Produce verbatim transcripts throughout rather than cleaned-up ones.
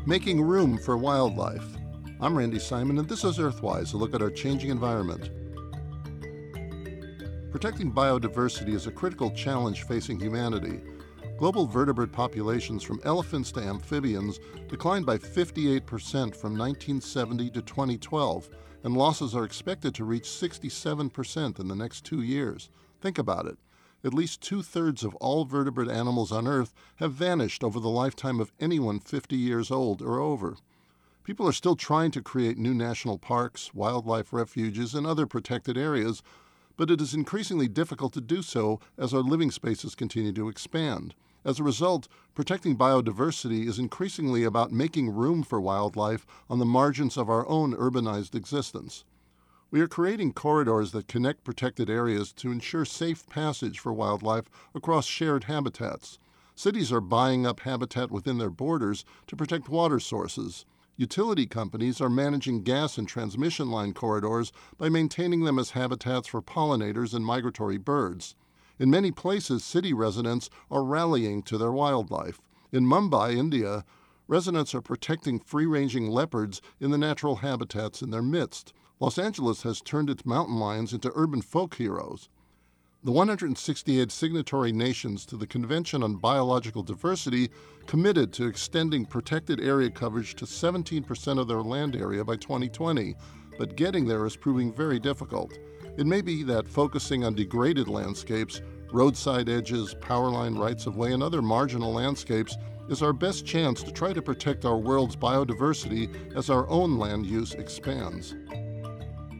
Making room for wildlife. I'm Randy Simon, and this is Earthwise, a look at our changing environment. Protecting biodiversity is a critical challenge facing humanity. Global vertebrate populations from elephants to amphibians declined by fifty-eight percent from nineteen seventy to twenty twelve, and losses are expected to reach sixty-seven percent in the next two years. Think about it. At least two-thirds of all vertebrate animals on Earth have vanished over the lifetime of anyone fifty years old or over. People are still trying to create new national parks, wildlife refuges, and other protected areas, but it is increasingly difficult to do so as our living spaces continue to expand. As a result, protecting biodiversity is increasingly about making room for wildlife on the margins of our own urbanized existence. We are creating corridors that connect protected areas to ensure safe passage for wildlife across shared habitats. Cities are buying up habitat within their borders to protect water sources. Utility companies are managing gas and transmission line corridors by maintaining them as habitats for pollinators and migratory birds. In many places, city residents are rallying to their wildlife. In Mumbai, India, residents are protecting free-ranging leopards in the natural habitats in their midst. Los Angeles has turned its mountain lions into urban folk heroes. The one hundred sixty-eight signatory nations to the Convention on Biological Diversity committed to extending protected area coverage to seventeen percent of their land area by twenty twenty, but getting there is proving very difficult. It may be that focusing on degraded landscapes, roadside edges, power line rights-of-way, and other marginal landscapes is our best chance to try to protect our world's biodiversity as our own land use expands.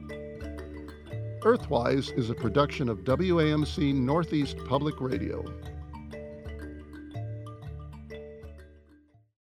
Earthwise is a production of W A M C Northeast Public Radio.